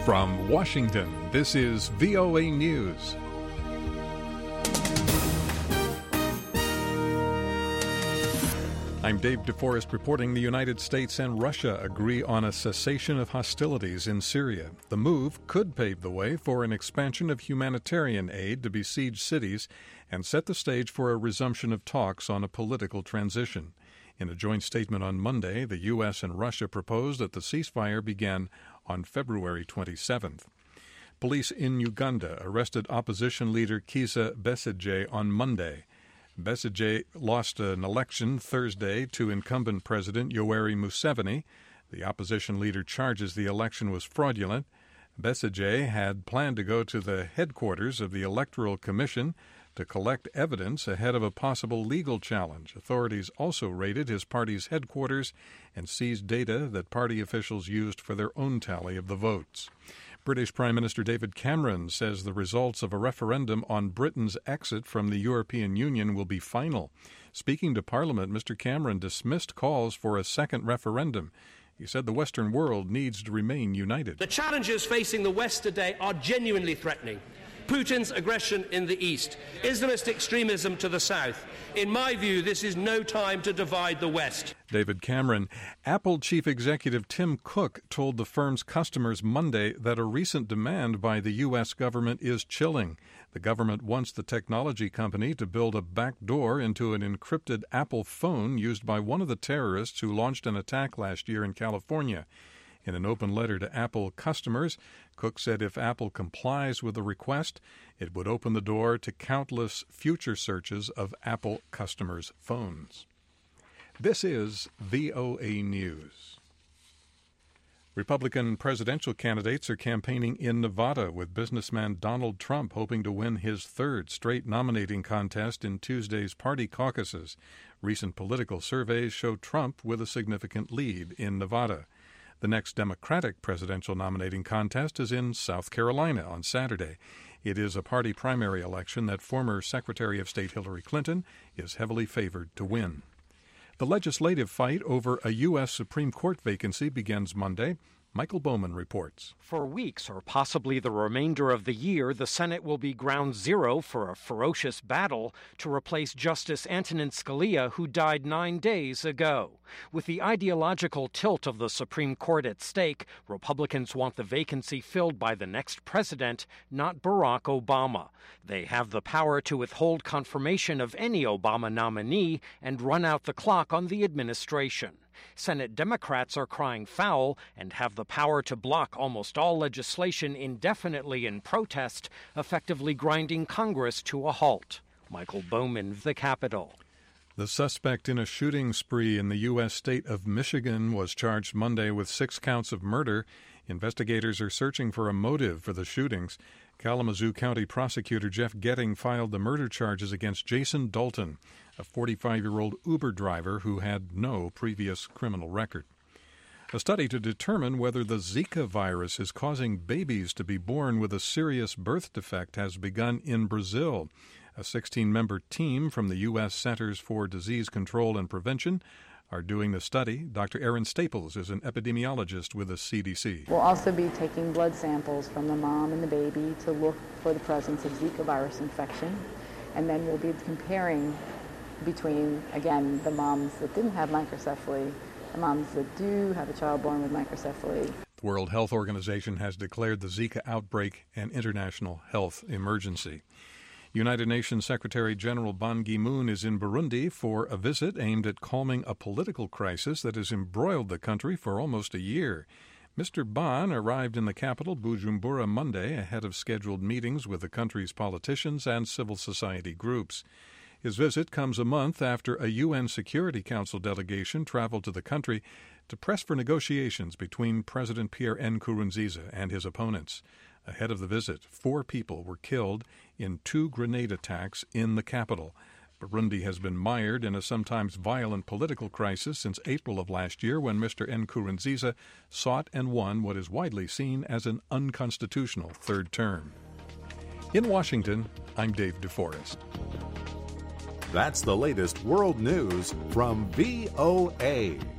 From Washington, this is VOA News. I'm Dave DeForest reporting the United States and Russia agree on a cessation of hostilities in Syria. The move could pave the way for an expansion of humanitarian aid to besieged cities and set the stage for a resumption of talks on a political transition. In a joint statement on Monday, the U.S. and Russia proposed that the ceasefire began on February 27th. Police in Uganda arrested opposition leader Kizza Besigye on Monday. Besigye lost an election Thursday to incumbent President Yoweri Museveni. The opposition leader charges the election was fraudulent. Besigye had planned to go to the headquarters of the Electoral Commission to collect evidence ahead of a possible legal challenge. Authorities also raided his party's headquarters and seized data that party officials used for their own tally of the votes. British Prime Minister David Cameron says the results of a referendum on Britain's exit from the European Union will be final. Speaking to Parliament, Mr. Cameron dismissed calls for a second referendum. He said the Western world needs to remain united. The challenges facing the West today are genuinely threatening. Putin's aggression in the east, Islamist extremism to the south. In my view, this is no time to divide the West. David Cameron. Apple chief executive Tim Cook told the firm's customers Monday that a recent demand by the U.S. government is chilling. The government wants the technology company to build a backdoor into an encrypted Apple phone used by one of the terrorists who launched an attack last year in California. In an open letter to Apple customers, Cook said if Apple complies with the request, it would open the door to countless future searches of Apple customers' phones. This is VOA News. Republican presidential candidates are campaigning in Nevada, with businessman Donald Trump hoping to win his third straight nominating contest in Tuesday's party caucuses. Recent political surveys show Trump with a significant lead in Nevada. The next Democratic presidential nominating contest is in South Carolina on Saturday. It is a party primary election that former Secretary of State Hillary Clinton is heavily favored to win. The legislative fight over a U.S. Supreme Court vacancy begins Monday. Michael Bowman reports. For weeks, or possibly the remainder of the year, the Senate will be ground zero for a ferocious battle to replace Justice Antonin Scalia, who died 9 days ago. With the ideological tilt of the Supreme Court at stake, Republicans want the vacancy filled by the next president, not Barack Obama. They have the power to withhold confirmation of any Obama nominee and run out the clock on the administration. Senate Democrats are crying foul and have the power to block almost all legislation indefinitely in protest, effectively grinding Congress to a halt. Michael Bowman, The Capitol. The suspect in a shooting spree in the U.S. state of Michigan was charged Monday with 6 counts of murder. Investigators are searching for a motive for the shootings. Kalamazoo County Prosecutor Jeff Getting filed the murder charges against Jason Dalton, a 45-year-old Uber driver who had no previous criminal record. A study to determine whether the Zika virus is causing babies to be born with a serious birth defect has begun in Brazil. A 16-member team from the U.S. Centers for Disease Control and Prevention are doing the study. Dr. Erin Staples is an epidemiologist with the CDC. We'll also be taking blood samples from the mom and the baby to look for the presence of Zika virus infection. And then we'll be comparing between, again, the moms that didn't have microcephaly, the moms that do have a child born with microcephaly. The World Health Organization has declared the Zika outbreak an international health emergency. United Nations Secretary General Ban Ki-moon is in Burundi for a visit aimed at calming a political crisis that has embroiled the country for almost a year. Mr. Ban arrived in the capital, Bujumbura, Monday, ahead of scheduled meetings with the country's politicians and civil society groups. His visit comes a month after a UN Security Council delegation traveled to the country to press for negotiations between President Pierre Nkurunziza and his opponents. Ahead of the visit, 4 people were killed in 2 grenade attacks in the capital. Burundi has been mired in a sometimes violent political crisis since April of last year, when Mr. Nkurunziza sought and won what is widely seen as an unconstitutional third term. In Washington, I'm Dave DeForest. That's the latest world news from VOA.